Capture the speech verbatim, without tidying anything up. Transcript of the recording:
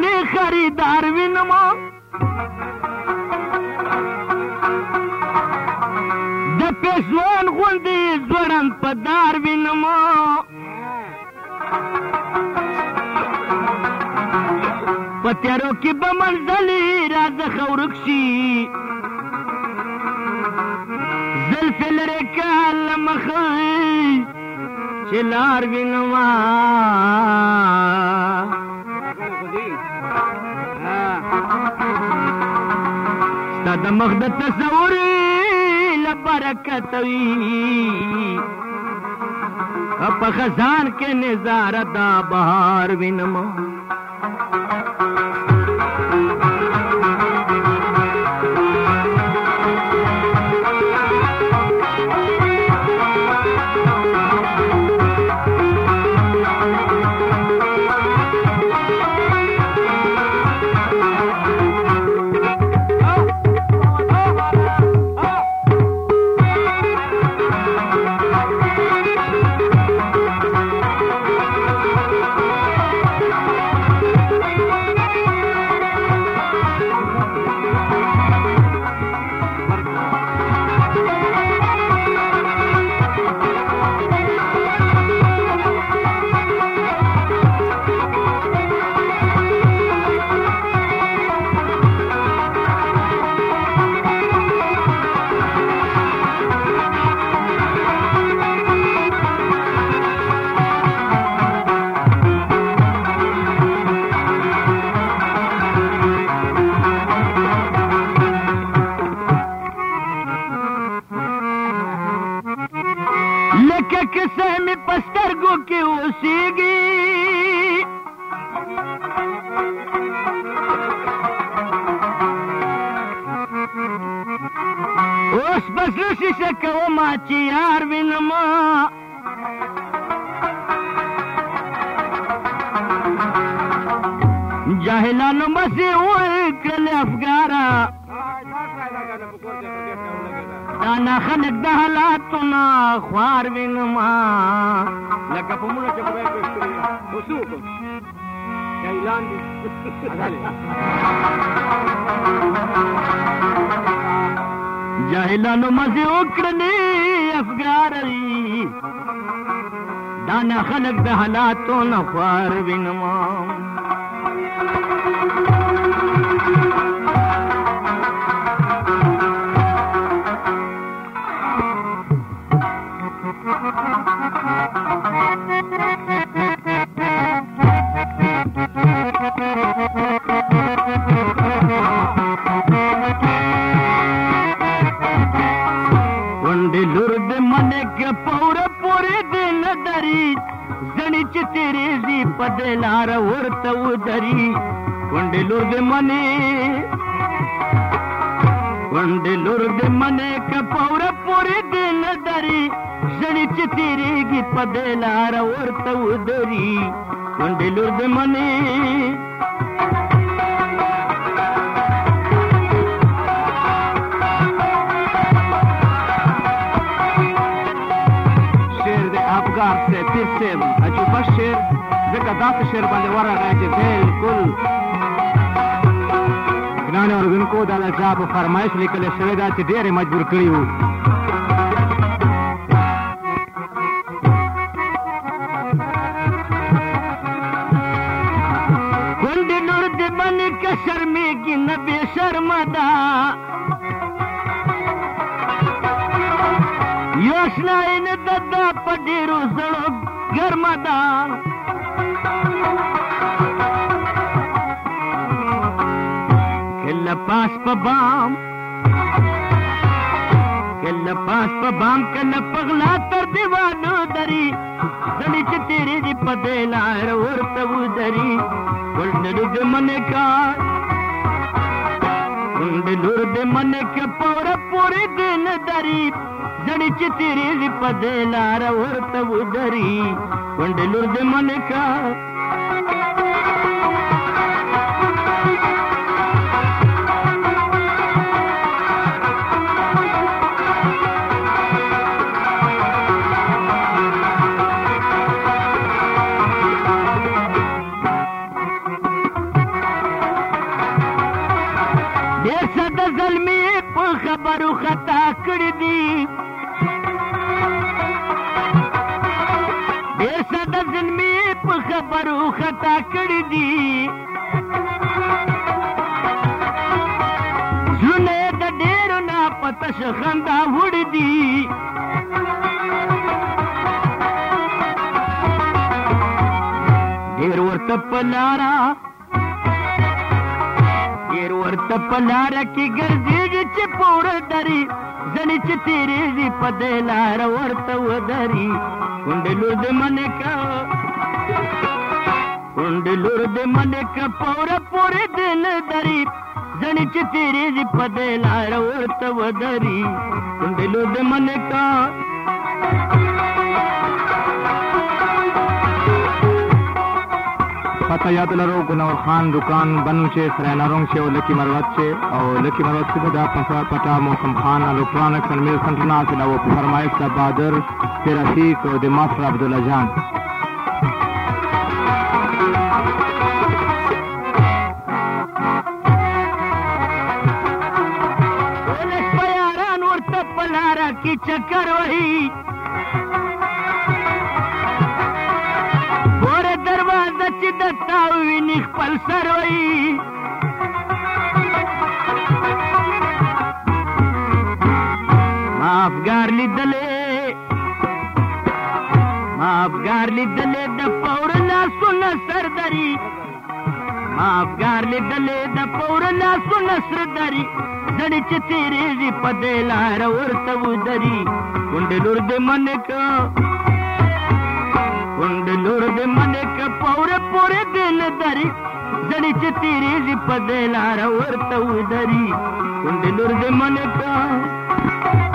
غوندې خریدار وینمه د پېشوان غوندې ځوړند په دار وینمه په تیارو کې به منزلې راڅخه ورک شي زلفې لرې که له مخه چې لار وینمه ستا د مخ د تصور له برکته وي په خزان کې نظاره دا بهار وینمه لکه کیسه مې په سترګو کې اوسېږي اوس بس له شیشه کومه چې یار وینمه جاهلانو مسې وکړلې افګاره دانا خلق د حالاتونه خوار وینمه لکه په مونه چې خدای پېښ کړي اوس وکړو جاهلان دي جاهلانو مزې وکړلې افګارې دانا خلق د حالاتونه خوار وینمه ونډې لور د منې کې پوره پورې دې نه دري زړې چې تېرېږي په دې لاره ورته ودري ونډې لور د منې ونډې لور د منې کې پوره پورې دې نه دري زړې چې تېرېږي په دې لاره ورته ودري ونډې لور د منې سے پیر سے عجوبه شعر ځکه داسې شعر باندې ورغی چې بالکل ګرانو اورېدونکو دا د چا په فرمایش لیکلی شوی ده چې ډېر یې مجبور کړي وو کونډې لور د منې که شرمېږي نه بې شرمه ده یو شنایي نه ده دا په ډېرو زړو ګرمه ده کله پاس په بام کله پاس په بام کله په غلا تر دیوالو دري زړې چې تېرېږي په دې لاره ورته ودري کونډې لور د منې کا کونډې لور د منې که پوره پورې دې نه دري زړې چې تېرېږي په دې لاره ورته ودري کونډې لور د منې کا زلمی په خبرو خطا کړی دی ډېر ساده زلمی په خبرو خطا کړی دی زړونه د ډېرو نه په تش خندا وړي دي ډېر ورته په لاره ډېر ورته په لاره کې ګرځېږي چې پوره دري ځنې چې تېرېږي په دې لاره ورته ودري کونډې لور د منکه کونډې لور د منکه پوره پورې دل دري ځنې چې تېرېږي په دې لاره ورته ودري کونډې لور د منکه پتہ یاد لرو گنور خان دکان بنو چه سرائنا رونگ چه و لکی مروت چه او لکی مروت چه دا پسا پتا موسم خان الکترونکس and Mills International و فرمایش دا بادر تیراسیک و دی ماستر عبدالله جان ولش پیاران ورته پلارا کی چکر وحی چې د تاو ویني خپل سر وي ما افګار لیدلې ما افګار لیدلې د پور لاسونه سردري ما افګار لیدلې د پور لاسونه سردري ځنې چې تېرېږي په دې لاره ورته ودري کونډې لور دې منکه کونډې لور دې منکه پوره پورې دل دري ځنې چې تېرېږي په دې لاره ورته ودري کونډې لور دې منکه